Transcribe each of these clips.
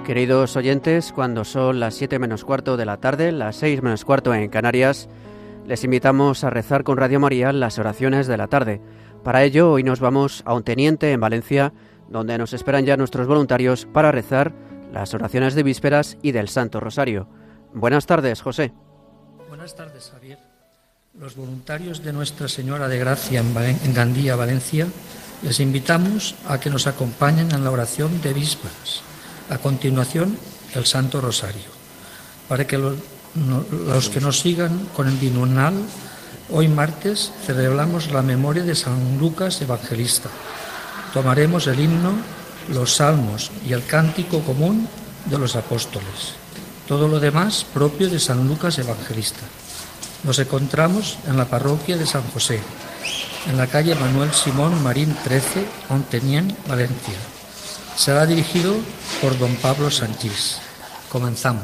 Queridos oyentes, cuando son las 7 menos cuarto de la tarde, las 6 menos cuarto en Canarias, les invitamos a rezar con Radio María las oraciones de la tarde. Para ello, hoy nos vamos a Onteniente, en Valencia, donde nos esperan ya nuestros voluntarios para rezar las oraciones de vísperas y del Santo Rosario. Buenas tardes, José. Buenas tardes, Javier. Los voluntarios de Nuestra Señora de Gracia en Gandía, Valencia, les invitamos a que nos acompañen en la oración de vísperas. A continuación, el Santo Rosario. Para que los que nos sigan con el binomial, hoy martes celebramos la memoria de San Lucas Evangelista. Tomaremos el himno, los salmos y el cántico común de los apóstoles. Todo lo demás propio de San Lucas Evangelista. Nos encontramos en la parroquia de San José, en la calle Manuel Simón Marín 13, Onteniente, Valencia. Será dirigido por don Pablo Sanchís. Comenzamos.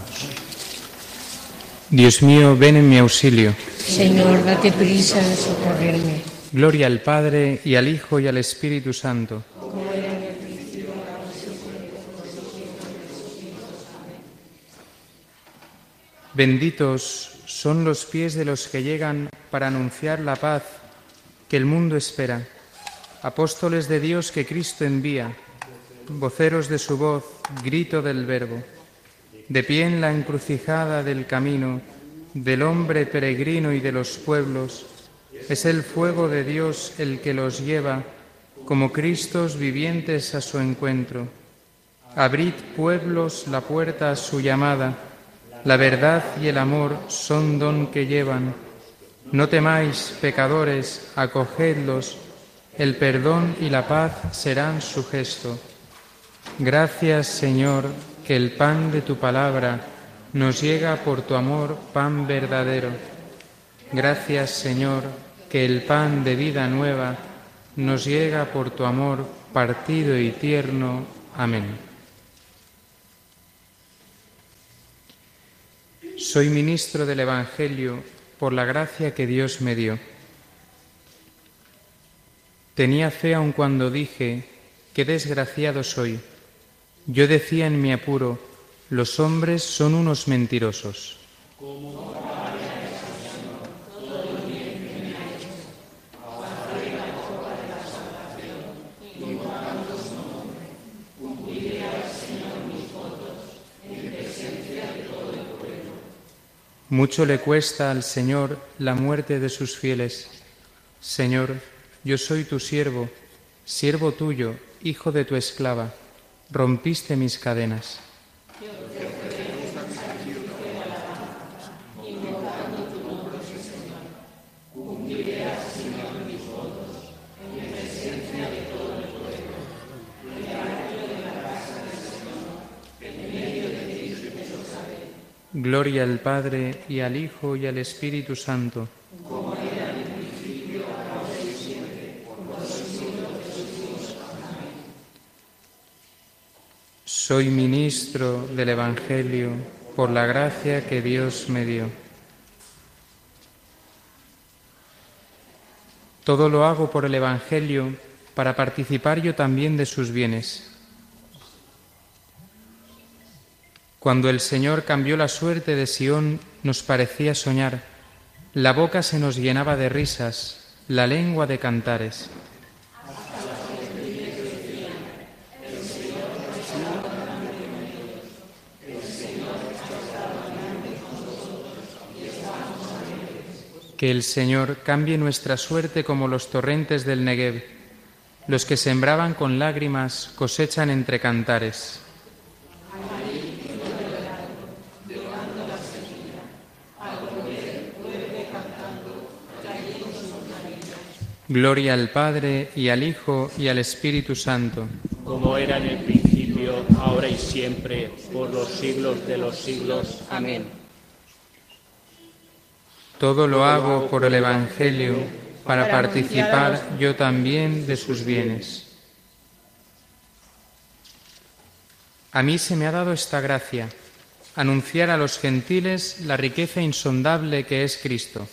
Dios mío, ven en mi auxilio. Señor, date prisa en socorrerme. Gloria al Padre, y al Hijo, y al Espíritu Santo. Como era en el principio, ahora y siempre, por los siglos de los siglos. Amén. Benditos son los pies de los que llegan para anunciar la paz que el mundo espera. Apóstoles de Dios que Cristo envía, voceros de su voz, grito del Verbo. De pie en la encrucijada del camino, del hombre peregrino y de los pueblos, es el fuego de Dios el que los lleva, como Cristos vivientes a su encuentro. Abrid, pueblos, la puerta a su llamada, la verdad y el amor son don que llevan. No temáis, pecadores, acogedlos, el perdón y la paz serán su gesto. Gracias, Señor, que el pan de tu palabra nos llega por tu amor, pan verdadero. Gracias, Señor, que el pan de vida nueva nos llega por tu amor partido y tierno. Amén. Soy ministro del Evangelio por la gracia que Dios me dio. Tenía fe aun cuando dije, qué desgraciado soy. Yo decía en mi apuro, los hombres son unos mentirosos. Mucho le cuesta al Señor la muerte de sus fieles. Señor, yo soy tu siervo, siervo tuyo, hijo de tu esclava. Rompiste mis cadenas. Gloria al Padre, y al Hijo, y al Espíritu Santo. Como era en el principio, ahora y siempre, por los siglos de los siglos. Amén. Soy ministro del Evangelio por la gracia que Dios me dio. Todo lo hago por el Evangelio para participar yo también de sus bienes. Cuando el Señor cambió la suerte de Sión, nos parecía soñar. La boca se nos llenaba de risas, la lengua de cantares. Que el Señor cambie nuestra suerte como los torrentes del Negev. Los que sembraban con lágrimas cosechan entre cantares. Gloria al Padre, y al Hijo, y al Espíritu Santo. Como era en el principio, ahora y siempre, por los siglos de los siglos. Amén. Todo lo hago por el Evangelio, para participar yo también de sus bienes. A mí se me ha dado esta gracia, anunciar a los gentiles la riqueza insondable que es Cristo.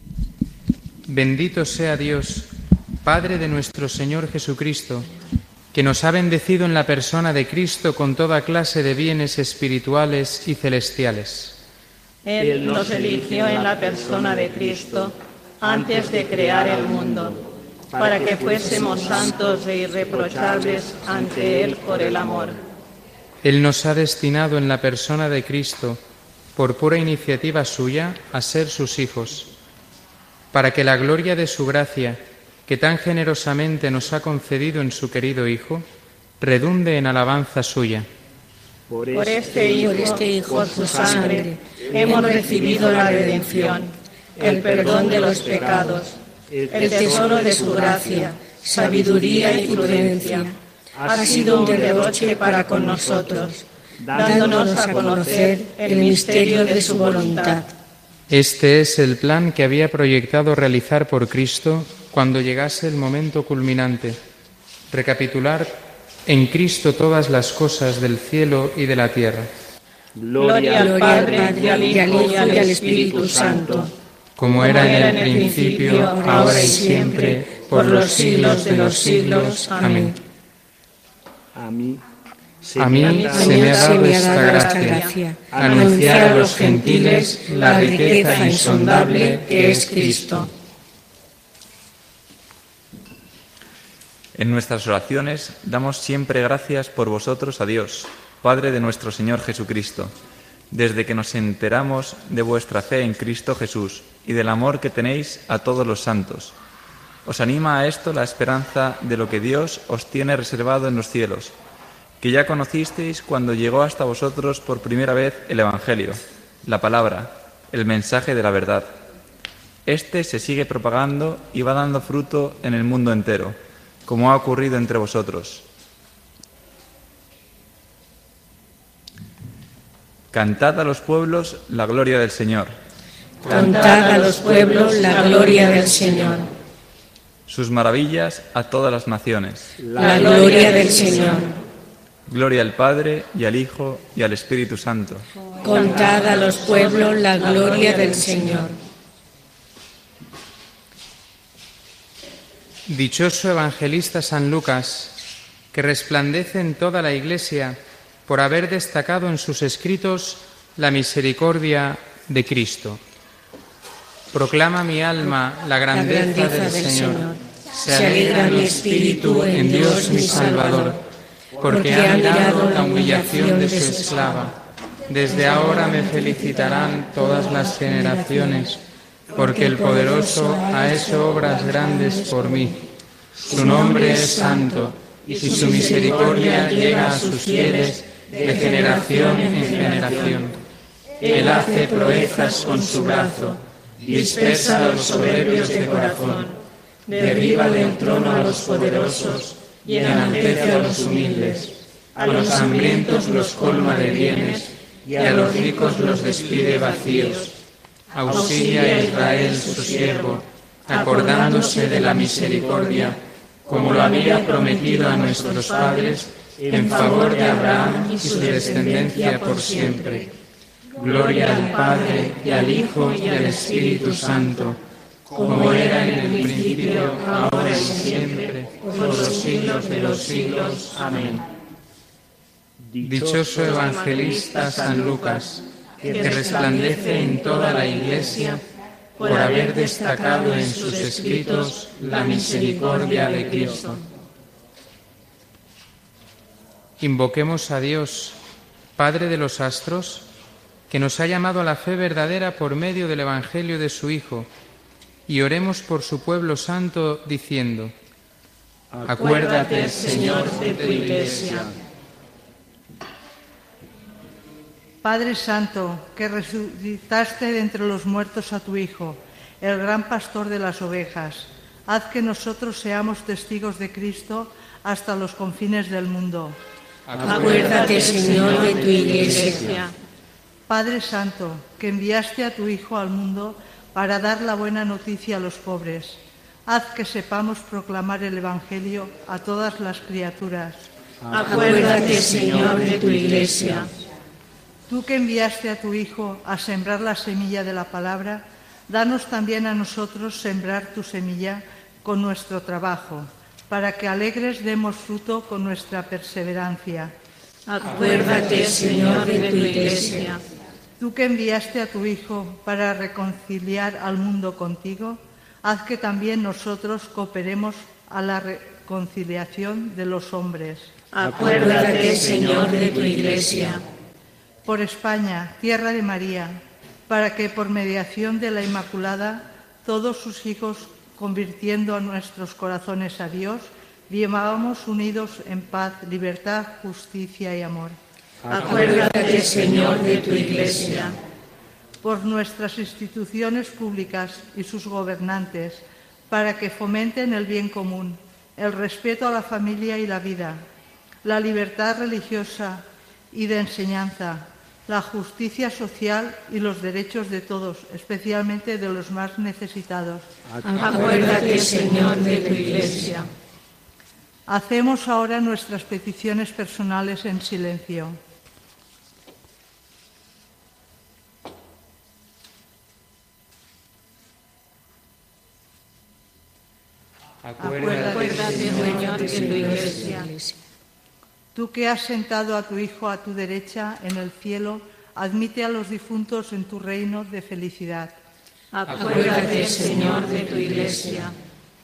Bendito sea Dios, Padre de nuestro Señor Jesucristo, que nos ha bendecido en la persona de Cristo con toda clase de bienes espirituales y celestiales. Él nos eligió en la persona de Cristo antes de crear el mundo, para que fuésemos santos e irreprochables ante Él por el amor. Él nos ha destinado en la persona de Cristo, por pura iniciativa suya, a ser sus hijos, para que la gloria de su gracia, que tan generosamente nos ha concedido en su querido Hijo, redunde en alabanza suya. Por este Hijo, por su sangre, hemos recibido la redención, el perdón de los pecados, el tesoro de su gracia, sabiduría y prudencia. Ha sido un derroche para con nosotros, dándonos a conocer el misterio de su voluntad. Este es el plan que había proyectado realizar por Cristo cuando llegase el momento culminante: recapitular en Cristo todas las cosas del cielo y de la tierra. Gloria al Padre, y al Hijo, y al Espíritu Santo, como era en el principio, ahora y siempre, por los siglos de los siglos. Amén. A mí se me ha dado esta gracia, anunciar a los gentiles la riqueza insondable que es Cristo. En nuestras oraciones damos siempre gracias por vosotros a Dios, Padre de nuestro Señor Jesucristo, desde que nos enteramos de vuestra fe en Cristo Jesús y del amor que tenéis a todos los santos. Os anima a esto la esperanza de lo que Dios os tiene reservado en los cielos, que ya conocisteis cuando llegó hasta vosotros por primera vez el Evangelio, la palabra, el mensaje de la verdad. Este se sigue propagando y va dando fruto en el mundo entero, como ha ocurrido entre vosotros. Cantad a los pueblos la gloria del Señor. Cantad a los pueblos la gloria del Señor. Sus maravillas a todas las naciones. La gloria del Señor. Gloria al Padre, y al Hijo, y al Espíritu Santo. Contad a los pueblos la gloria del Señor. Dichoso evangelista San Lucas, que resplandece en toda la Iglesia por haber destacado en sus escritos la misericordia de Cristo. Proclama mi alma la grandeza del Señor. Se alegra mi espíritu en Dios mi Salvador, porque ha mirado la humillación de su esclava. Desde ahora me felicitarán todas las generaciones, porque el Poderoso ha hecho obras grandes por mí. Su nombre es santo, y su misericordia llega a sus fieles de generación en generación. Él hace proezas con su brazo, dispersa a los soberbios de corazón, derriba del trono a los poderosos y enaltece a los humildes. A los hambrientos los colma de bienes y a los ricos los despide vacíos. Auxilia a Israel su siervo, acordándose de la misericordia, como lo había prometido a nuestros padres, en favor de Abraham y su descendencia por siempre. Gloria al Padre, y al Hijo, y al Espíritu Santo, como era en el principio, ahora y siempre, por los siglos de los siglos. Amén. Dichoso evangelista San Lucas, que resplandece en toda la Iglesia por haber destacado en sus escritos la misericordia de Cristo. Invoquemos a Dios, Padre de los astros, que nos ha llamado a la fe verdadera por medio del Evangelio de su Hijo, y oremos por su pueblo santo, diciendo: acuérdate, Señor, de tu Iglesia. Padre Santo, que resucitaste de entre los muertos a tu Hijo, el gran pastor de las ovejas, haz que nosotros seamos testigos de Cristo hasta los confines del mundo. Acuérdate, Señor, de tu Iglesia. Padre Santo, que enviaste a tu Hijo al mundo para dar la buena noticia a los pobres, haz que sepamos proclamar el Evangelio a todas las criaturas. Acuérdate, Señor, de tu Iglesia. Tú que enviaste a tu Hijo a sembrar la semilla de la palabra, danos también a nosotros sembrar tu semilla con nuestro trabajo, para que alegres demos fruto con nuestra perseverancia. Acuérdate, Señor, de tu Iglesia. Tú que enviaste a tu Hijo para reconciliar al mundo contigo, haz que también nosotros cooperemos a la reconciliación de los hombres. Acuérdate, Señor, de tu Iglesia. Por España, tierra de María, para que por mediación de la Inmaculada todos sus hijos, convirtiendo a nuestros corazones a Dios, vivamos unidos en paz, libertad, justicia y amor. Acuérdate, Señor, de tu Iglesia. Por nuestras instituciones públicas y sus gobernantes, para que fomenten el bien común, el respeto a la familia y la vida, la libertad religiosa y de enseñanza, la justicia social y los derechos de todos, especialmente de los más necesitados. Acuérdate, Señor, de tu Iglesia. Hacemos ahora nuestras peticiones personales en silencio. Acuérdate, Señor, de tu Iglesia. Tú que has sentado a tu Hijo a tu derecha en el cielo, admite a los difuntos en tu reino de felicidad. Acuérdate, Señor, de tu Iglesia.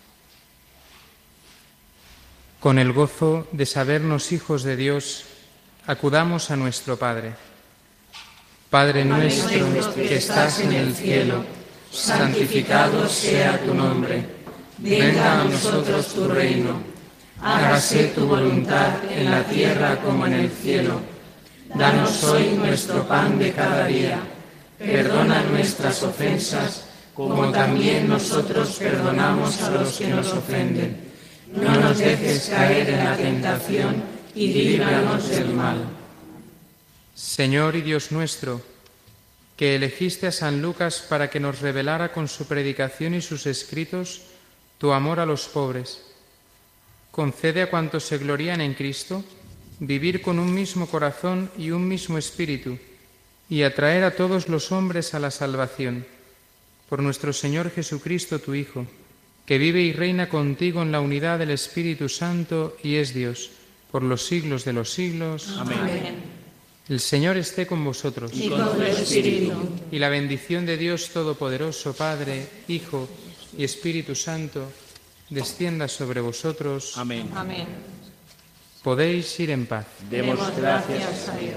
Con el gozo de sabernos hijos de Dios, acudamos a nuestro Padre. Padre nuestro que estás en el cielo, santificado sea tu nombre. Venga a nosotros tu reino. Hágase tu voluntad en la tierra como en el cielo. Danos hoy nuestro pan de cada día. Perdona nuestras ofensas, como también nosotros perdonamos a los que nos ofenden. No nos dejes caer en la tentación y líbranos del mal. Señor y Dios nuestro, que elegiste a San Lucas para que nos revelara con su predicación y sus escritos tu amor a los pobres, concede a cuantos se glorían en Cristo vivir con un mismo corazón y un mismo espíritu y atraer a todos los hombres a la salvación. Por nuestro Señor Jesucristo, tu Hijo, que vive y reina contigo en la unidad del Espíritu Santo y es Dios, por los siglos de los siglos. Amén. El Señor esté con vosotros. Y con tu espíritu. Y la bendición de Dios Todopoderoso, Padre, Hijo y Espíritu Santo, descienda sobre vosotros. Amén. Amén. Podéis ir en paz. Demos gracias a Dios.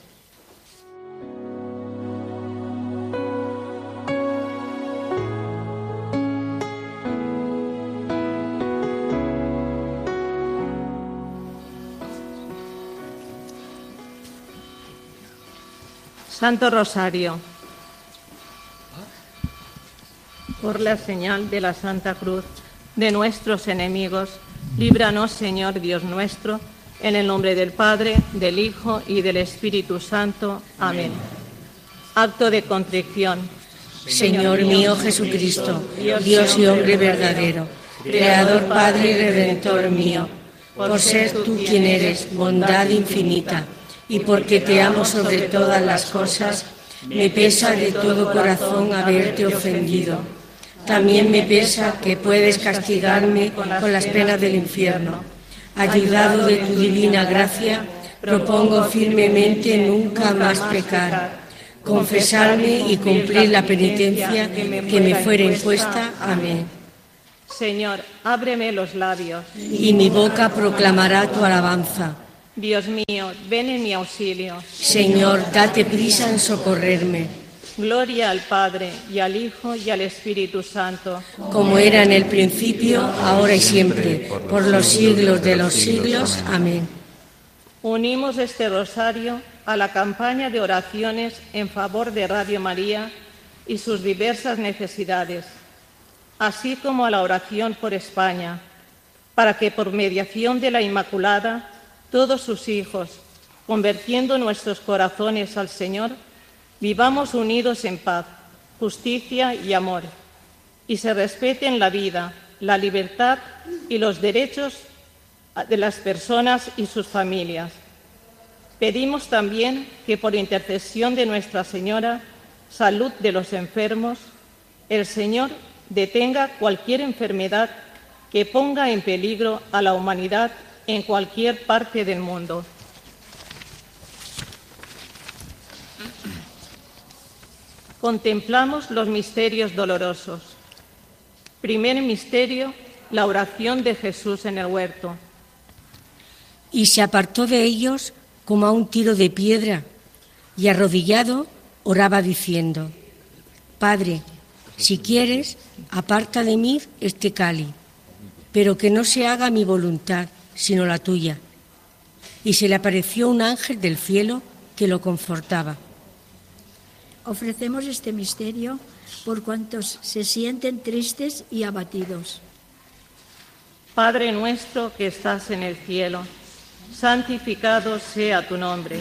Santo Rosario. Por la señal de la Santa Cruz de nuestros enemigos, líbranos, Señor Dios nuestro, en el nombre del Padre, del Hijo y del Espíritu Santo. Amén. Acto de contrición. Señor mío Jesucristo, Dios y hombre verdadero, Creador, Padre y Redentor mío, por ser tú quien eres, bondad infinita, y porque te amo sobre todas las cosas, me pesa de todo corazón haberte ofendido. También me pesa que puedes castigarme con las penas del infierno. Ayudado de tu divina gracia, propongo firmemente nunca más pecar, confesarme y cumplir la penitencia que me fuera impuesta. Amén. Señor, ábreme los labios. Y mi boca proclamará tu alabanza. Dios mío, ven en mi auxilio. Señor, date prisa en socorrerme. Gloria al Padre, y al Hijo, y al Espíritu Santo. Como era en el principio, ahora y siempre, por los siglos de los siglos. Amén. Unimos este rosario a la campaña de oraciones en favor de Radio María y sus diversas necesidades, así como a la oración por España, para que por mediación de la Inmaculada, todos sus hijos, convirtiendo nuestros corazones al Señor, vivamos unidos en paz, justicia y amor, y se respeten la vida, la libertad y los derechos de las personas y sus familias. Pedimos también que por intercesión de Nuestra Señora, salud de los enfermos, el Señor detenga cualquier enfermedad que ponga en peligro a la humanidad en cualquier parte del mundo. Contemplamos los misterios dolorosos. Primer misterio, la oración de Jesús en el huerto. Y se apartó de ellos como a un tiro de piedra, y arrodillado oraba diciendo: Padre, si quieres, aparta de mí este cáliz, pero que no se haga mi voluntad, sino la tuya. Y se le apareció un ángel del cielo que lo confortaba. Ofrecemos este misterio por cuantos se sienten tristes y abatidos. Padre nuestro que estás en el cielo, santificado sea tu nombre.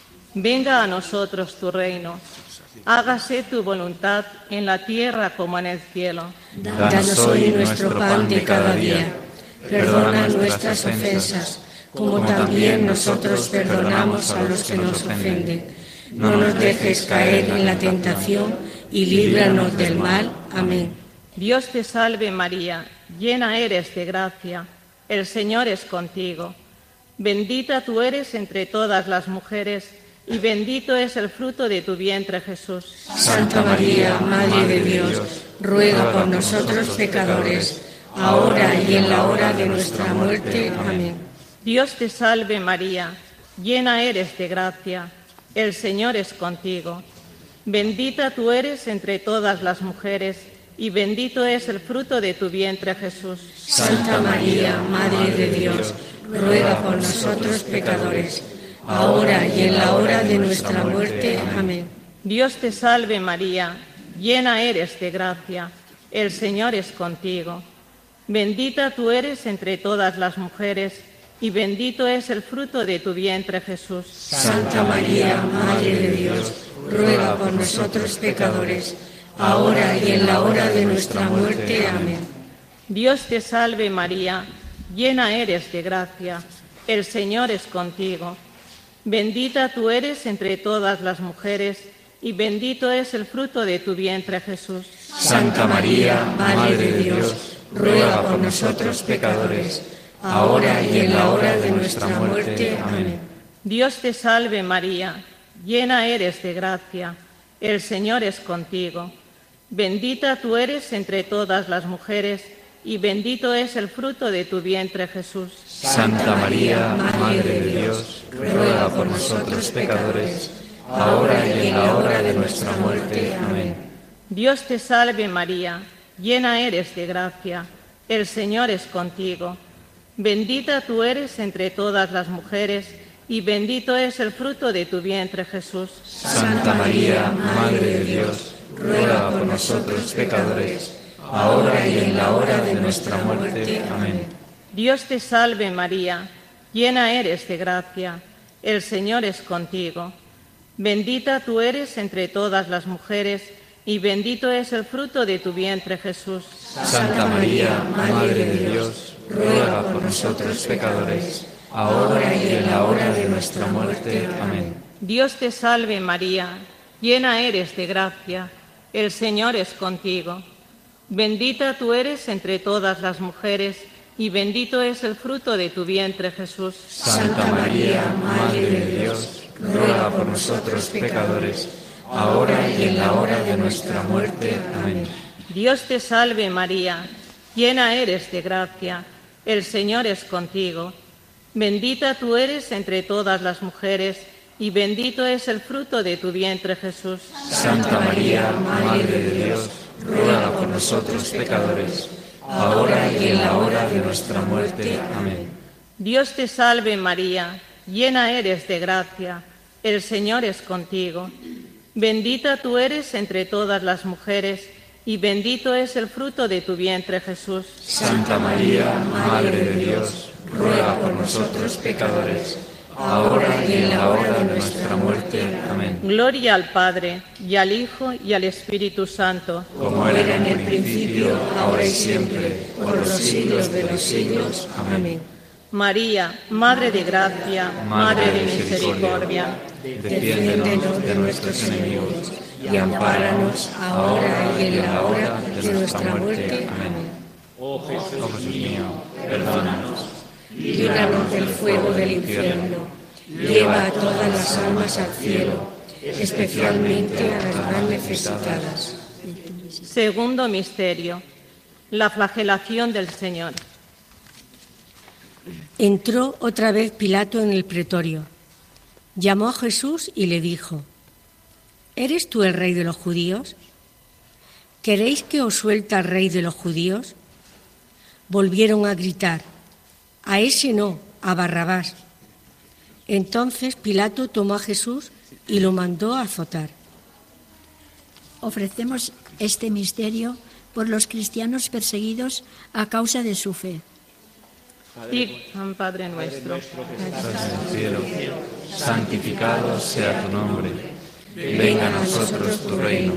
Venga a nosotros tu reino. Hágase tu voluntad en la tierra como en el cielo. Danos hoy nuestro pan de cada día. Perdona nuestras ofensas, como también nosotros perdonamos a los que nos ofenden. No nos dejes caer en la tentación y líbranos del mal. Amén. Dios te salve María, llena eres de gracia, el Señor es contigo. Bendita tú eres entre todas las mujeres y bendito es el fruto de tu vientre, Jesús. Santa María, Madre de Dios, ruega por nosotros pecadores, ahora y en la hora de nuestra muerte. Amén. Dios te salve María, llena eres de gracia, el Señor es contigo. Bendita tú eres entre todas las mujeres y bendito es el fruto de tu vientre, Jesús. Santa María, Madre de Dios, ruega por nosotros pecadores, ahora y en la hora de nuestra muerte. Amén. Dios te salve María, llena eres de gracia, el Señor es contigo. Bendita tú eres entre todas las mujeres y bendito es el fruto de tu vientre, Jesús. Santa María, Madre de Dios, ruega por nosotros pecadores, ahora y en la hora de nuestra muerte. Amén. Dios te salve María, llena eres de gracia, el Señor es contigo. Bendita tú eres entre todas las mujeres y bendito es el fruto de tu vientre, Jesús. Santa María, Madre de Dios, ruega por nosotros pecadores, ahora y en la hora de nuestra muerte. Amén. Dios te salve María, llena eres de gracia, el Señor es contigo. Bendita tú eres entre todas las mujeres y bendito es el fruto de tu vientre, Jesús. Santa María, Madre de Dios, ruega por nosotros pecadores, ahora y en la hora de nuestra muerte. Amén. Dios te salve María, llena eres de gracia, el Señor es contigo. Bendita tú eres entre todas las mujeres y bendito es el fruto de tu vientre, Jesús. Santa María, Madre de Dios, ruega por nosotros pecadores, ahora y en la hora de nuestra muerte. Amén. Dios te salve María, llena eres de gracia, el Señor es contigo. Bendita tú eres entre todas las mujeres y bendito es el fruto de tu vientre, Jesús. Santa María, Madre de Dios, ruega por nosotros pecadores, ahora y en la hora de nuestra muerte. Amén. Dios te salve María, llena eres de gracia, el Señor es contigo. Bendita tú eres entre todas las mujeres y bendito es el fruto de tu vientre, Jesús. Santa María, Madre de Dios, ruega por nosotros pecadores, ahora y en la hora de nuestra muerte. Amén. Dios te salve María, llena eres de gracia, el Señor es contigo. Bendita tú eres entre todas las mujeres y bendito es el fruto de tu vientre, Jesús. Santa María, Madre de Dios, ruega por nosotros pecadores, ahora y en la hora de nuestra muerte. Amén. Dios te salve María, llena eres de gracia, el Señor es contigo. Bendita tú eres entre todas las mujeres y bendito es el fruto de tu vientre, Jesús. Santa María, Madre de Dios, ruega por nosotros pecadores, ahora y en la hora de nuestra muerte. Amén. Gloria al Padre, y al Hijo, y al Espíritu Santo. Como era en el principio, ahora y siempre, por los siglos de los siglos. Amén. María, Madre de Gracia, Madre de Misericordia, defiéndenos de nuestros enemigos y ampáranos ahora y en la hora de nuestra muerte. Amén. Oh Jesús mío, perdónanos. Líbranos del fuego del infierno. Lleva a todas las almas al cielo, especialmente a las más necesitadas. Segundo misterio, la flagelación del Señor. Entró otra vez Pilato en el pretorio. Llamó a Jesús y le dijo: ¿Eres tú el rey de los judíos? ¿Queréis que os suelte al rey de los judíos? Volvieron a gritar: a ese no, a Barrabás. Entonces Pilato tomó a Jesús y lo mandó a azotar. Ofrecemos este misterio por los cristianos perseguidos a causa de su fe. Padre nuestro, que estás en el cielo, santificado sea tu nombre. Venga a nosotros tu reino.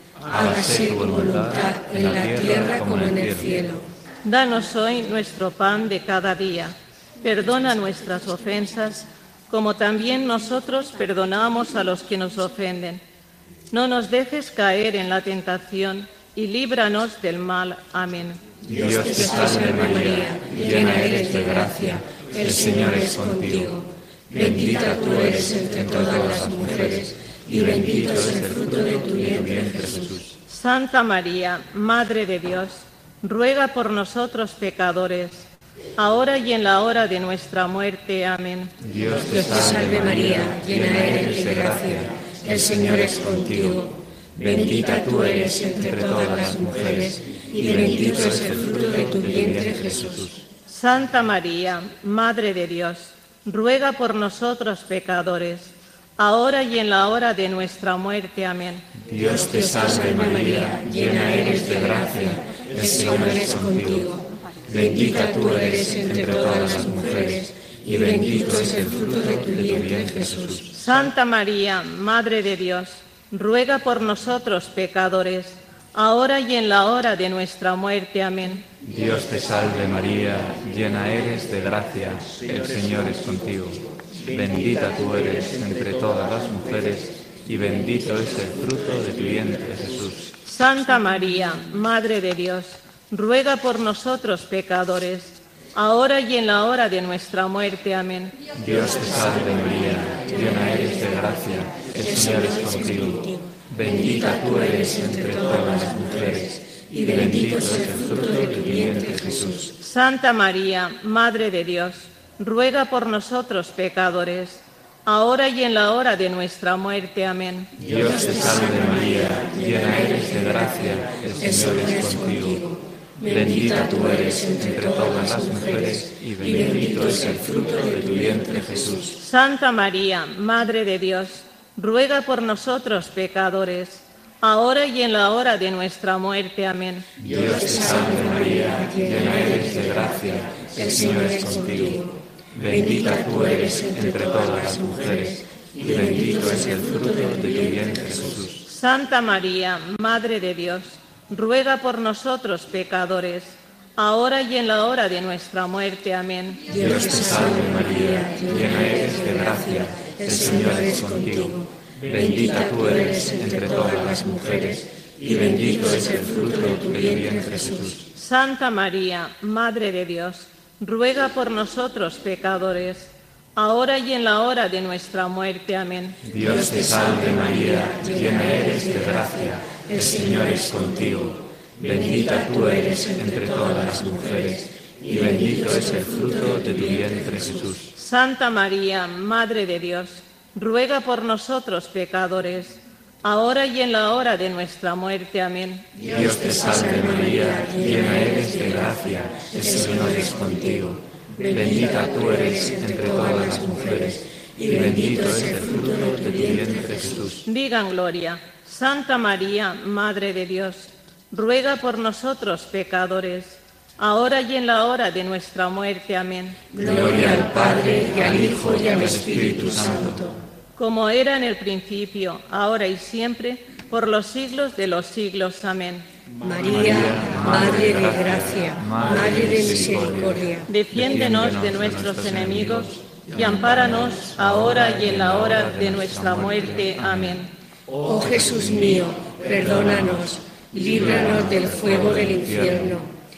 Hágase tu voluntad en la tierra como en el cielo. Danos hoy nuestro pan de cada día. Perdona nuestras ofensas, como también nosotros perdonamos a los que nos ofenden. No nos dejes caer en la tentación y líbranos del mal. Amén. Dios te salve María, llena eres de gracia, el Señor es contigo. Bendita tú eres entre todas las mujeres, y bendito es el fruto de tu vientre, Jesús. Santa María, Madre de Dios, ruega por nosotros pecadores, ahora y en la hora de nuestra muerte. Amén. Dios te salve María, llena eres de gracia, el Señor es contigo. Bendita tú eres entre todas las mujeres, y bendito es el fruto de tu vientre, Jesús. Santa María, Madre de Dios, ruega por nosotros pecadores, ahora y en la hora de nuestra muerte. Amén. Dios te salve María, llena eres de gracia, el Señor es contigo. Bendita tú eres entre todas las mujeres, y bendito es el fruto de tu vientre, Jesús. Santa María, Madre de Dios, ruega por nosotros pecadores, ahora y en la hora de nuestra muerte. Amén. Dios te salve María, llena eres de gracia, el Señor es contigo. Bendita tú eres entre todas las mujeres, y bendito es el fruto de tu vientre, Jesús. Santa María, Madre de Dios, ruega por nosotros pecadores, ahora y en la hora de nuestra muerte. Amén. Dios te salve María, llena eres de gracia, el Señor es contigo. Bendita tú eres entre todas las mujeres, y bendito es el fruto de tu vientre, Jesús. Santa María, Madre de Dios, ruega por nosotros pecadores, ahora y en la hora de nuestra muerte. Amén. Dios te salve María, llena eres de gracia, el Señor es contigo. Bendita tú eres entre todas las mujeres, y bendito es el fruto de tu vientre, Jesús. Santa María, Madre de Dios, ruega por nosotros pecadores, ahora y en la hora de nuestra muerte. Amén. Dios te salve María, llena eres de gracia, el Señor es contigo. Bendita tú eres entre todas las mujeres, y bendito es el fruto de tu vientre, Jesús. Santa María, Madre de Dios, ruega por nosotros pecadores, ahora y en la hora de nuestra muerte. Amén. Dios te salve María, llena eres de gracia, el Señor es contigo. Bendita tú eres entre todas las mujeres, y bendito es el fruto de tu vientre, Jesús. Santa María, Madre de Dios, ruega por nosotros pecadores, ahora y en la hora de nuestra muerte. Amén. Dios te salve María, llena eres de gracia, el Señor es contigo. Bendita tú eres entre todas las mujeres, y bendito es el fruto de tu vientre, Jesús. Santa María, Madre de Dios, ruega por nosotros pecadores, ahora y en la hora de nuestra muerte. Amén. Dios te salve María, llena eres de gracia, el Señor es contigo. Bendita tú eres entre todas las mujeres, y bendito es el fruto de tu vientre, Jesús. Digan gloria. Santa María, Madre de Dios, ruega por nosotros pecadores, ahora y en la hora de nuestra muerte. Amén. Gloria al Padre, y al Hijo, y al Espíritu Santo. Como era en el principio, ahora y siempre, por los siglos de los siglos. Amén. María, Madre de gracia, Madre de misericordia, defiéndenos de nuestros enemigos y ampáranos ahora y en la hora de nuestra muerte. Amén. Oh Jesús mío, perdónanos, líbranos del fuego del infierno,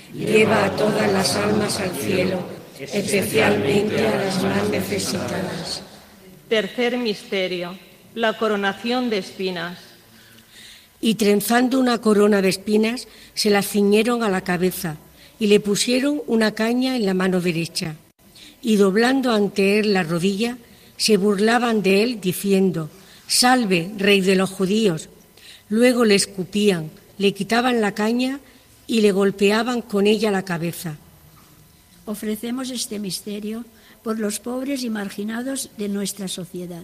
lleva a todas las almas al cielo, especialmente a las más necesitadas. Tercer misterio, la coronación de espinas. Y trenzando una corona de espinas, se la ciñeron a la cabeza y le pusieron una caña en la mano derecha. Y doblando ante él la rodilla, se burlaban de él diciendo: «Salve, Rey de los judíos». Luego le escupían, le quitaban la caña y le golpeaban con ella la cabeza. Ofrecemos este misterio por los pobres y marginados de nuestra sociedad.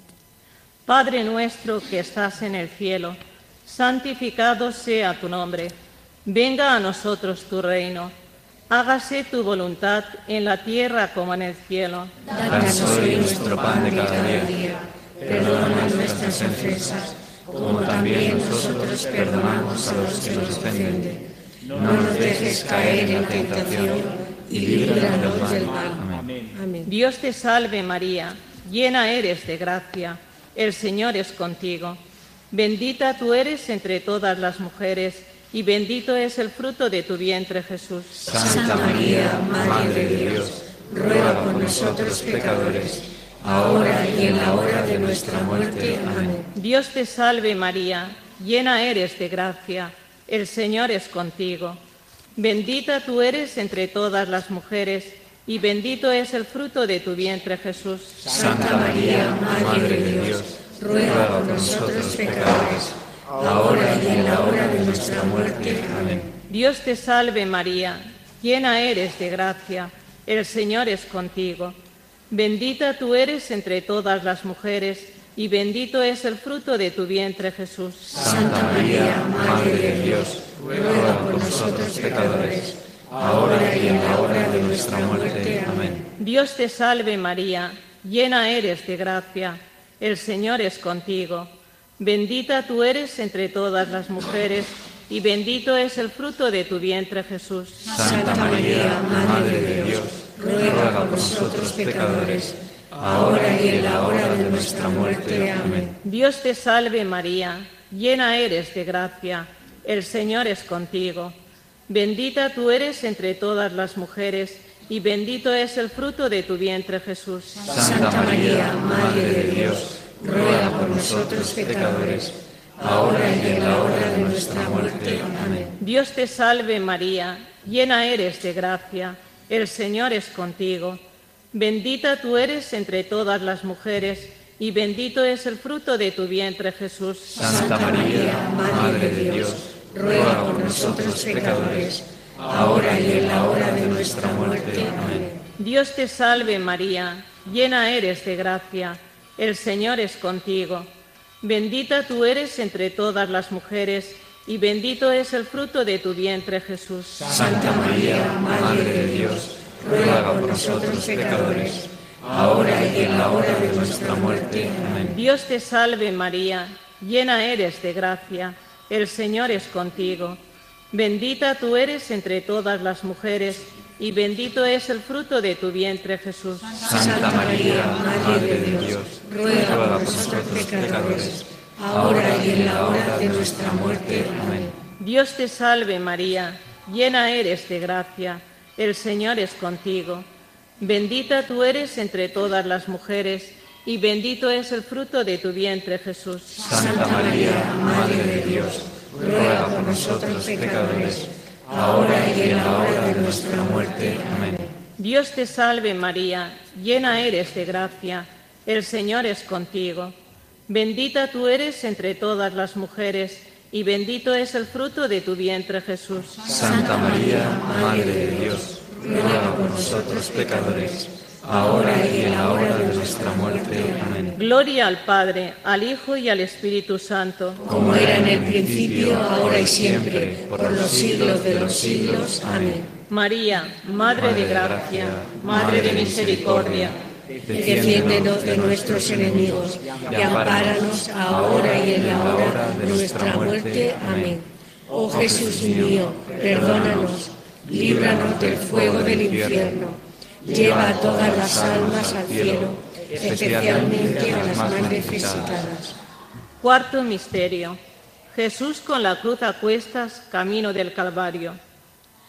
Padre nuestro que estás en el cielo, santificado sea tu nombre. Venga a nosotros tu reino. Hágase tu voluntad en la tierra como en el cielo. Danos hoy nuestro pan de cada día. Perdona nuestras ofensas, como también nosotros perdonamos a los que nos ofenden. No nos dejes caer en la tentación y líbranos del mal. Amén. Dios te salve María, llena eres de gracia. El Señor es contigo. Bendita tú eres entre todas las mujeres, y bendito es el fruto de tu vientre, Jesús. Santa María, Madre de Dios, ruega por nosotros pecadores, ahora y en la hora de nuestra muerte. Amén. Dios te salve María, llena eres de gracia, el Señor es contigo. Bendita tú eres entre todas las mujeres, y bendito es el fruto de tu vientre, Jesús. Santa María, Madre de Dios, ruega por nosotros pecadores, ahora y en la hora de nuestra muerte. Amén. Dios te salve María, llena eres de gracia, el Señor es contigo. Bendita tú eres entre todas las mujeres, y bendito es el fruto de tu vientre, Jesús. Santa María, Madre de Dios, ruega por nosotros pecadores, ahora y en la hora de nuestra muerte. Amén. Dios te salve María, llena eres de gracia, el Señor es contigo. Bendita tú eres entre todas las mujeres, y bendito es el fruto de tu vientre, Jesús. Santa María, Madre de Dios, ruega por nosotros pecadores, ahora y en la hora de nuestra muerte. Amén. Dios te salve María, llena eres de gracia, el Señor es contigo. Bendita tú eres entre todas las mujeres, y bendito es el fruto de tu vientre, Jesús. Santa María, Madre de Dios, ruega por nosotros pecadores, ahora y en la hora de nuestra muerte. Amén. Dios te salve María, llena eres de gracia, el Señor es contigo. Bendita tú eres entre todas las mujeres, y bendito es el fruto de tu vientre, Jesús. Santa María, Madre de Dios, ruega por nosotros pecadores, ahora y en la hora de nuestra muerte. Amén. Dios te salve María, llena eres de gracia, el Señor es contigo. Bendita tú eres entre todas las mujeres, y bendito es el fruto de tu vientre, Jesús. Santa María, Madre de Dios, ruega por nosotros pecadores, ahora y en la hora de nuestra muerte. Amén. Dios te salve María, llena eres de gracia, el Señor es contigo. Bendita tú eres entre todas las mujeres, y bendito es el fruto de tu vientre, Jesús. Santa María, Madre de Dios, ruega por nosotros pecadores, ahora y en la hora de nuestra muerte. Amén. Dios te salve María, llena eres de gracia, el Señor es contigo. Bendita tú eres entre todas las mujeres, y bendito es el fruto de tu vientre, Jesús. Santa María, Madre de Dios, ruega por nosotros pecadores, ahora y en la hora de nuestra muerte. Amén. Dios te salve María, llena eres de gracia, el Señor es contigo. Bendita tú eres entre todas las mujeres, y bendito es el fruto de tu vientre, Jesús. Santa María, Madre de Dios, ruega por nosotros pecadores, ahora y en la hora de nuestra muerte. Amén. Gloria al Padre, al Hijo y al Espíritu Santo, como era en el principio, ahora y siempre, por los siglos de los siglos. Amén. María, Madre de gracia, Madre de misericordia, defiéndenos de nuestros enemigos y ampáranos ahora y en la hora de nuestra muerte. Amén. Oh Jesús mío, perdónanos, líbranos del fuego del infierno, lleva a todas las almas al cielo, especialmente a las más necesitadas. Cuarto misterio. Jesús con la cruz a cuestas, camino del Calvario.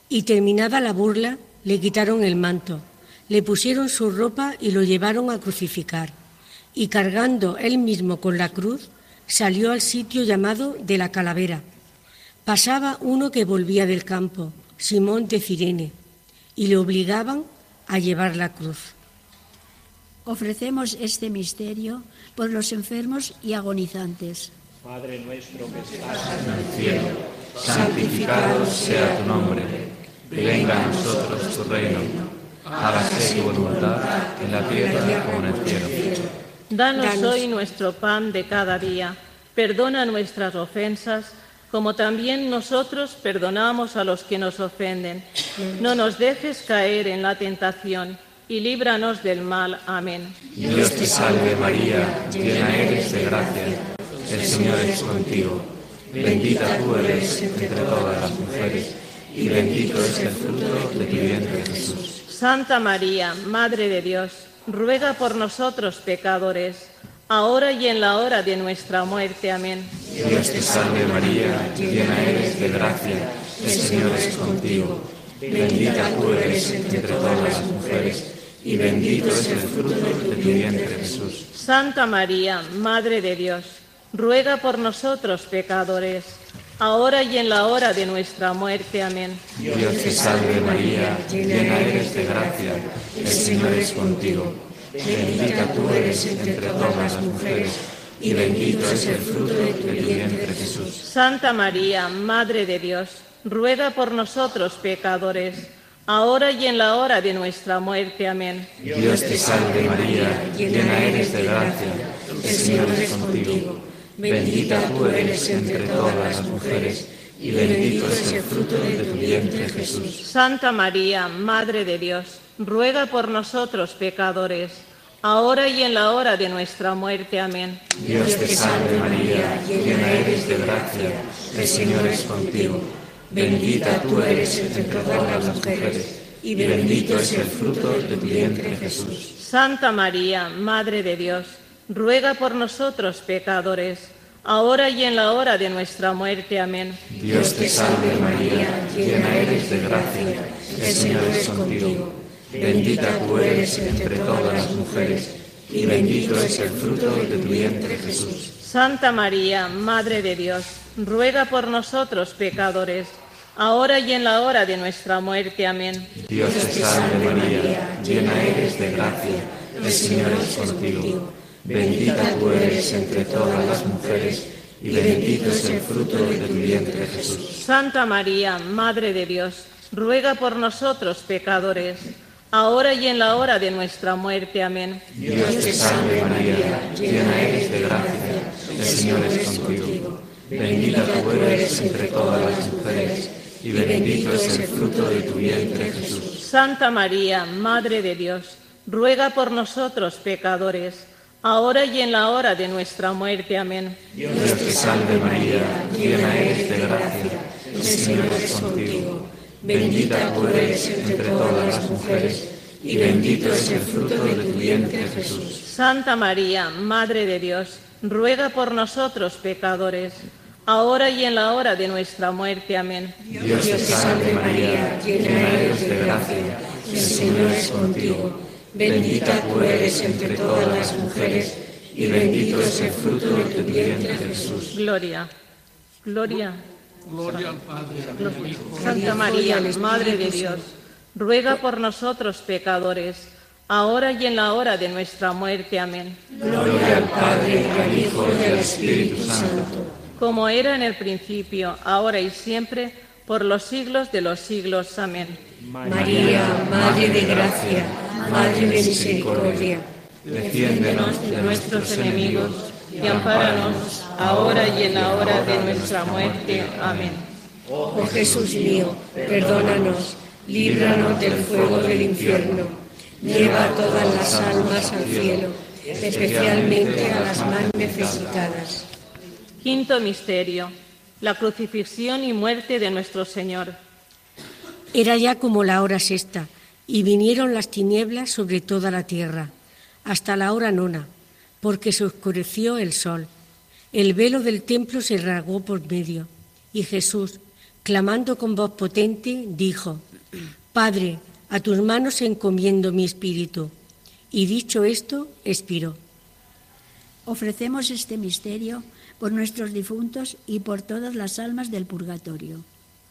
Y terminada la burla, le quitaron el manto, le pusieron su ropa y lo llevaron a crucificar. Y cargando él mismo con la cruz, salió al sitio llamado de la Calavera. Pasaba uno que volvía del campo, Simón de Cirene, y le obligaban a llevar la cruz. Ofrecemos este misterio por los enfermos y agonizantes. Padre nuestro que estás en el cielo, santificado sea tu nombre. Venga a nosotros tu reino. Hágase tu voluntad en la tierra como en el cielo. Danos hoy nuestro pan de cada día. Perdona nuestras ofensas, como también nosotros perdonamos a los que nos ofenden. No nos dejes caer en la tentación y líbranos del mal. Amén. Dios te salve María, llena eres de gracia. El Señor es contigo. Bendita tú eres entre todas las mujeres, y bendito es el fruto de tu vientre, Jesús. Santa María, Madre de Dios, ruega por nosotros pecadores, ahora y en la hora de nuestra muerte. Amén. Dios te salve María, llena eres de gracia. El Señor es contigo. Bendita tú eres entre todas las mujeres, y bendito es el fruto de tu vientre, Jesús. Santa María, Madre de Dios, ruega por nosotros pecadores, ahora y en la hora de nuestra muerte. Amén. Dios te salve María, llena eres de gracia, el Señor es contigo. Bendita tú eres entre todas las mujeres, y bendito es el fruto de tu vientre, Jesús. Santa María, Madre de Dios, ruega por nosotros pecadores, ahora y en la hora de nuestra muerte. Amén. Dios te salve María, llena eres de gracia, el Señor es contigo. Bendita tú eres entre todas las mujeres, y bendito es el fruto de tu vientre, Jesús. Santa María, Madre de Dios, ruega por nosotros pecadores, ahora y en la hora de nuestra muerte. Amén. Dios te salve María, llena eres de gracia, el Señor es contigo. Bendita tú eres entre todas las mujeres, y bendito es el fruto de tu vientre, Jesús. Santa María, Madre de Dios, ruega por nosotros pecadores, ahora y en la hora de nuestra muerte. Amén. Dios te salve María, llena eres de gracia, el Señor es contigo. Bendita tú eres entre todas las mujeres, y bendito es el fruto de tu vientre, Jesús. Santa María, Madre de Dios, ruega por nosotros pecadores, ahora y en la hora de nuestra muerte. Amén. Dios te salve María, llena eres de gracia, el Señor es contigo. Bendita tú eres entre todas las mujeres, y bendito es el fruto de tu vientre, Jesús. Santa María, Madre de Dios, ruega por nosotros pecadores, ahora y en la hora de nuestra muerte. Amén. Dios te salve María, llena eres de gracia, el Señor es contigo. Bendita tú eres entre todas las mujeres, y bendito es el fruto de tu vientre, Jesús. Santa María, Madre de Dios, ruega por nosotros pecadores, ahora y en la hora de nuestra muerte. Amén. Dios te salve María, llena eres de gracia, el Señor es contigo. Bendita tú eres entre todas las mujeres, y bendito es el fruto de tu vientre, Jesús. Santa María, Madre de Dios, ruega por nosotros pecadores, ahora y en la hora de nuestra muerte. Amén. Dios te salve María, llena eres de gracia, el Señor es contigo. Bendita tú eres entre todas las mujeres, y bendito es el fruto de tu vientre, Jesús. Gloria, gloria. Gloria al Padre. Santa María, Madre de Dios, ruega por nosotros pecadores, ahora y en la hora de nuestra muerte. Amén. Gloria al Padre, al Hijo y al Espíritu Santo. Como era en el principio, ahora y siempre, por los siglos de los siglos. Amén. María, Madre de gracia, Madre de misericordia, defiéndenos de nuestros enemigos y ampáranos ahora y en la hora de nuestra muerte. Amén. Oh Jesús mío, perdónanos, líbranos del fuego del infierno, lleva todas las almas al cielo, especialmente a las más necesitadas. Quinto misterio: la crucifixión y muerte de nuestro Señor. Era ya como la hora sexta, y vinieron las tinieblas sobre toda la tierra, hasta la hora nona, porque se oscureció el sol. El velo del templo se rasgó por medio, y Jesús, clamando con voz potente, dijo: Padre, a tus manos encomiendo mi espíritu. Y dicho esto, expiró. Ofrecemos este misterio por nuestros difuntos y por todas las almas del purgatorio.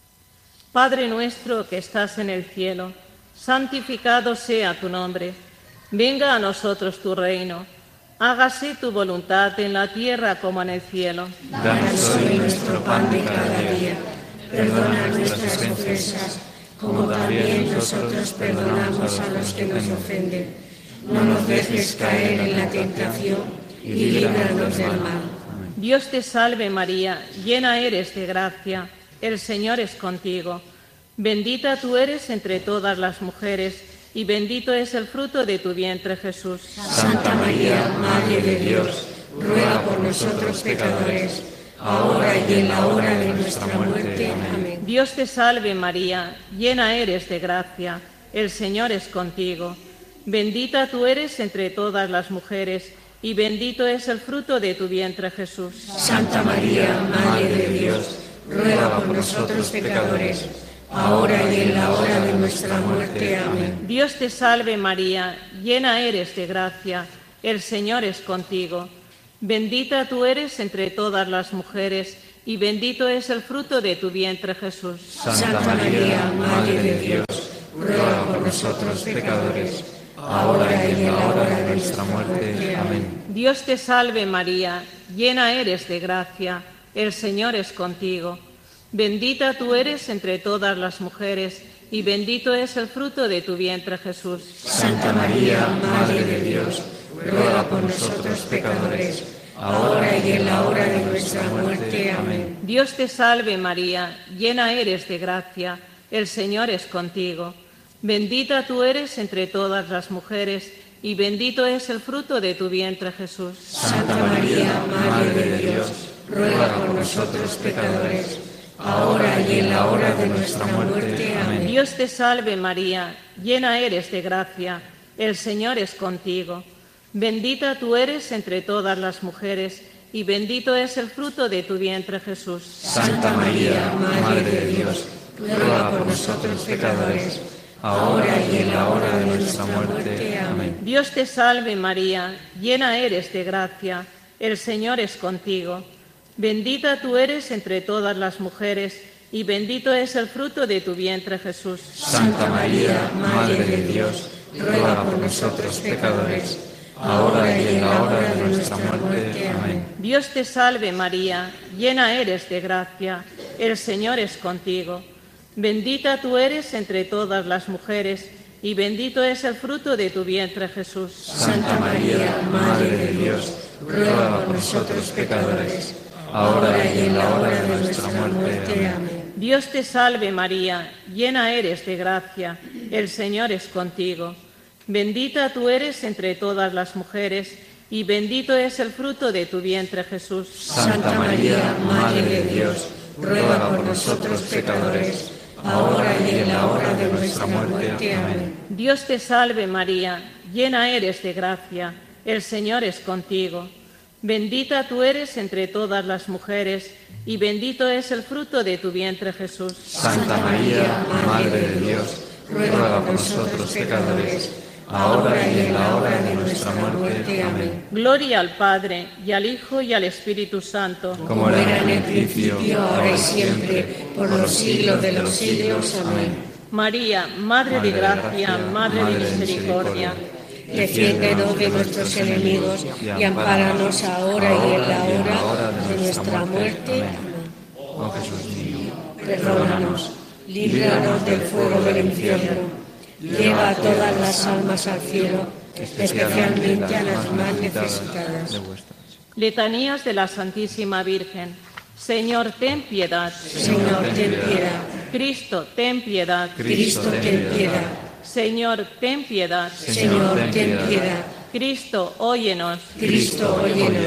Padre nuestro que estás en el cielo, santificado sea tu nombre. Venga a nosotros tu reino. Hágase tu voluntad en la tierra como en el cielo. Danos hoy nuestro pan de cada día. Perdona nuestras ofensas, como también nosotros perdonamos a los que nos ofenden. No nos dejes caer en la tentación y líbranos del mal. Dios te salve María, llena eres de gracia, el Señor es contigo. Bendita tú eres entre todas las mujeres, y bendito es el fruto de tu vientre, Jesús. Santa María, Madre de Dios, ruega por nosotros pecadores, ahora y en la hora de nuestra muerte. Amén. Dios te salve María, llena eres de gracia, el Señor es contigo. Bendita tú eres entre todas las mujeres, y bendito es el fruto de tu vientre, Jesús. Santa María, Madre de Dios, ruega por nosotros pecadores, ahora y en la hora de nuestra muerte. Amén. Dios te salve María, llena eres de gracia, el Señor es contigo. Bendita tú eres entre todas las mujeres, y bendito es el fruto de tu vientre, Jesús. Santa María, Madre de Dios, ruega por nosotros pecadores, ahora y en la hora de nuestra muerte. Amén. Dios te salve María, llena eres de gracia, el Señor es contigo. Bendita tú eres entre todas las mujeres, y bendito es el fruto de tu vientre, Jesús. Santa María, Madre de Dios, ruega por nosotros pecadores, ahora y en la hora de nuestra muerte. Amén. Dios te salve María, llena eres de gracia, el Señor es contigo. Bendita tú eres entre todas las mujeres, y bendito es el fruto de tu vientre, Jesús. Santa María, Madre de Dios, ruega por nosotros pecadores, ahora y en la hora de nuestra muerte. Amén. Dios te salve María, llena eres de gracia, el Señor es contigo. Bendita tú eres entre todas las mujeres, y bendito es el fruto de tu vientre, Jesús. Santa María, Madre de Dios, ruega por nosotros pecadores, ahora y en la hora de nuestra muerte. Amén. Dios te salve María, llena eres de gracia, el Señor es contigo. Bendita tú eres entre todas las mujeres, y bendito es el fruto de tu vientre, Jesús. Santa María, Madre de Dios, ruega por nosotros pecadores, ahora y en la hora de nuestra muerte. Amén. Dios te salve María, llena eres de gracia, el Señor es contigo. Bendita tú eres entre todas las mujeres, y bendito es el fruto de tu vientre, Jesús. Santa María, Madre de Dios, ruega por nosotros pecadores, ahora y en la hora de nuestra muerte. Amén. Dios te salve María, llena eres de gracia, el Señor es contigo. Bendita tú eres entre todas las mujeres, y bendito es el fruto de tu vientre, Jesús. Santa María, Madre de Dios, ruega por nosotros pecadores, ahora y en la hora de nuestra muerte. Amén. Dios te salve María, llena eres de gracia, el Señor es contigo. Bendita tú eres entre todas las mujeres, y bendito es el fruto de tu vientre, Jesús. Santa María, Madre de Dios, ruega por nosotros pecadores, ahora y en la hora de nuestra muerte. Amén. Gloria al Padre, y al Hijo, y al Espíritu Santo. Como era en el principio, ahora y siempre, por los siglos de los siglos. Amén. María, Madre de gracia, Madre de misericordia, defiéndenos de nuestros enemigos y ampáranos ahora y en la hora de nuestra muerte. Amén. Oh Jesús mío, Perdónanos, líbranos del fuego del infierno, lleva a todas las almas al cielo, especialmente a las más necesitadas. Letanías de la Santísima Virgen. Señor, ten piedad. Señor, ten piedad. Cristo, ten piedad. Cristo, ten piedad. Señor, ten piedad. Señor, ten piedad. Cristo, óyenos. Cristo, óyenos.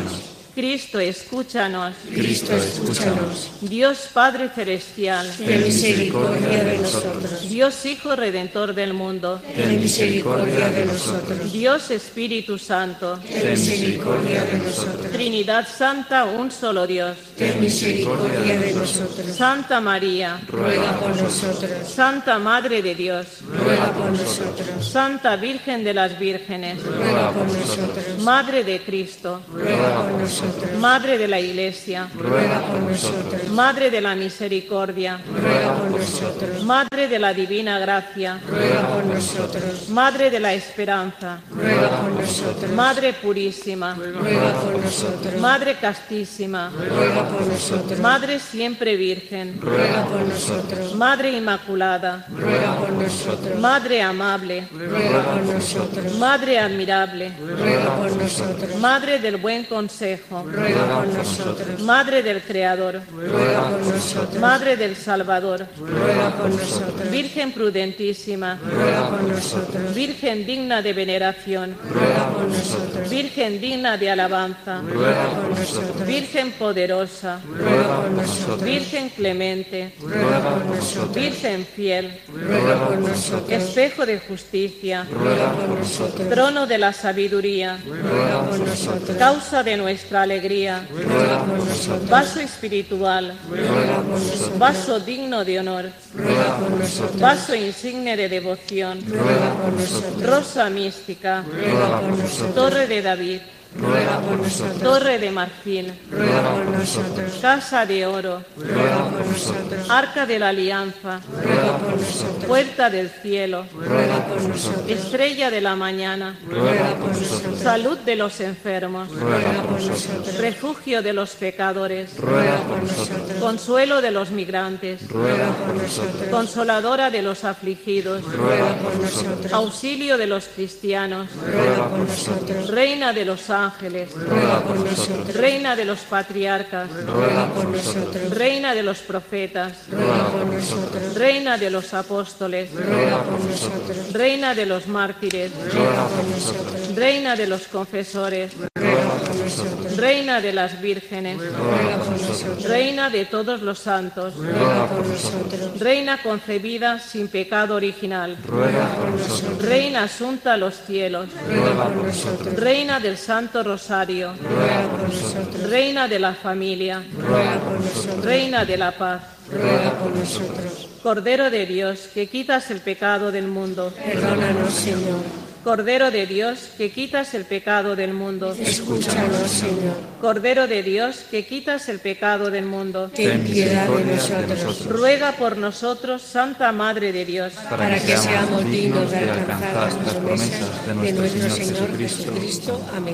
Cristo, escúchanos. Cristo, escúchanos. Dios Padre Celestial, Ten misericordia de nosotros. Dios Hijo Redentor del mundo, Ten misericordia de nosotros. Dios Espíritu Santo, Ten misericordia de nosotros. Trinidad Santa, un solo Dios. Ten misericordia de nosotros. Santa María, Ruega por nosotros. Santa Madre de Dios, Ruega por nosotros. Santa Virgen de las Vírgenes, Ruega por nosotros. Madre de Cristo, Ruega por nosotros. Madre de la Iglesia, Ruega por nosotros. Madre de la Misericordia, Ruega por nosotros. Madre de la Divina Gracia, Ruega por nosotros. Madre de la Esperanza, Ruega por nosotros. Madre Purísima, Ruega por nosotros. Madre Castísima, Ruega por nosotros. Madre Siempre Virgen, Ruega por nosotros. Madre Inmaculada, Ruega por nosotros. Madre Amable, Ruega por nosotros. Madre Admirable, Ruega por nosotros. Madre del Buen Consejo, Ruega por nosotros. Madre del Creador, Ruega por nosotros. Madre del Salvador, Ruega por nosotros. Virgen prudentísima, Ruega por nosotros. Virgen digna de veneración, Ruega por nosotros. Virgen digna de alabanza, Ruega por nosotros. Virgen poderosa, Ruega por nosotros. Virgen clemente, Ruega por nosotros. Virgen fiel, Ruega por nosotros. espejo de justicia, Ruega por nosotros. trono de la sabiduría, Ruega por nosotros. causa de nuestra alegría, Ruega por nosotros. vaso espiritual, Ruega por nosotros. vaso digno de honor, Ruega por nosotros. vaso insigne de devoción, Ruega por nosotros. rosa mística, Ruega por nosotros. torre de David, Ruega por nosotros. torre de marfil, Ruega por nosotros. casa de oro, Ruega por nosotros. arca de la alianza, Ruega por nosotros. puerta del cielo, Ruega por nosotros. estrella de la mañana, Ruega por nosotros. salud de los enfermos, Ruega por nosotros. refugio de los pecadores, Ruega por nosotros. consuelo de los migrantes, Ruega por nosotros. consoladora de los afligidos, Ruega por nosotros. auxilio de los cristianos, Ruega por nosotros. reina de los ángeles, Ruega por nosotros. reina de los patriarcas, Ruega por nosotros. reina de los profetas, Ruega por nosotros. reina de los apóstoles, Ruega por nosotros. reina de los mártires, Ruega por nosotros. reina de los confesores, Ruega por nosotros. reina de las vírgenes, Ruega por nosotros. reina de todos los santos, Ruega por nosotros. reina concebida sin pecado original, Ruega por nosotros. reina asunta a los cielos, Ruega por nosotros. reina del Santo Rosario, Ruega por nosotros. reina de la familia, Ruega por nosotros. reina de la paz, Ruega por nosotros. Cordero de Dios, que quitas el pecado del mundo, Perdónanos, Señor. Cordero de Dios, que quitas el pecado del mundo, Escúchanos, Señor. Cordero de Dios, que quitas el pecado del mundo, Ten piedad de nosotros. ruega por nosotros, Santa Madre de Dios, Para que seamos dignos de alcanzar las promesas de nuestro Señor Jesucristo. Amén.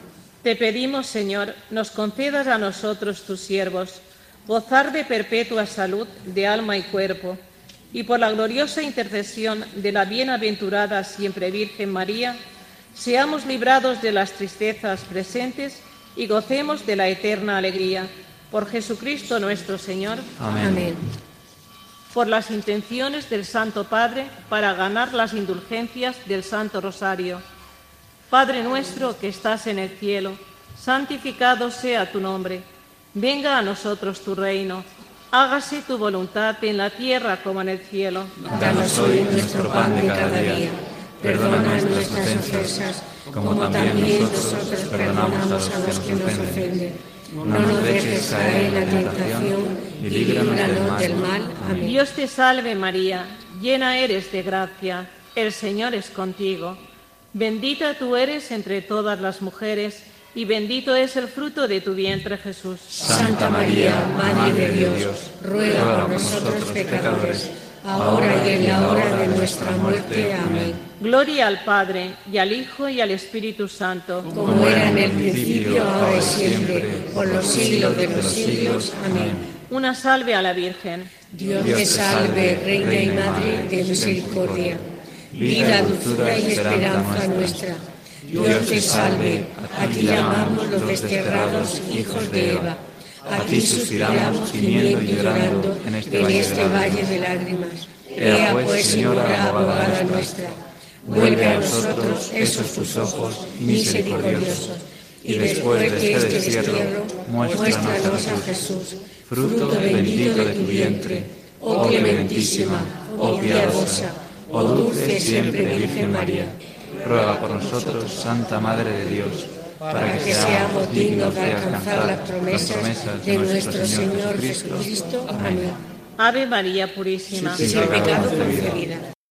Te pedimos, Señor, nos concedas a nosotros, tus siervos, gozar de perpetua salud de alma y cuerpo, y por la gloriosa intercesión de la bienaventurada siempre Virgen María, seamos librados de las tristezas presentes y gocemos de la eterna alegría. Por Jesucristo nuestro Señor. Amén. Por las intenciones del Santo Padre para ganar las indulgencias del Santo Rosario. Padre nuestro que estás en el cielo, santificado sea tu nombre. Venga a nosotros tu reino. Hágase tu voluntad en la tierra como en el cielo. Danos hoy nuestro pan de cada día. Perdona nuestras ofensas, como también nosotros perdonamos a los que nos ofenden. No nos dejes caer en la tentación y líbranos del mal. Amén. Dios te salve María, llena eres de gracia, el Señor es contigo. Bendita tú eres entre todas las mujeres, y bendito es el fruto de tu vientre, Jesús. Santa María, Madre de Dios, ruega por nosotros pecadores, ahora y en la hora de nuestra muerte. Amén. Gloria al Padre, y al Hijo, y al Espíritu Santo. Como era en el principio, ahora y siempre, por los siglos de los siglos. Amén. Una salve a la Virgen. Dios te salve, Reina y Madre de misericordia, vida, dulzura y esperanza nuestra. Dios te salve, a ti llamamos los desterrados hijos de Eva. A ti suspiramos gimiendo y llorando en este valle de lágrimas. Ea pues, Señora, abogada nuestra, vuelve a nosotros esos tus ojos misericordiosos, y después de este destierro, muéstranos a Jesús, fruto bendito de tu vientre, oh clementísima, oh piadosa, oh dulce siempre Virgen María. Ruega por nosotros, Santa Madre de Dios, para que seamos dignos de alcanzar las promesas de nuestro Señor Jesucristo. Amén. Ave María Purísima, sin pecado concebida.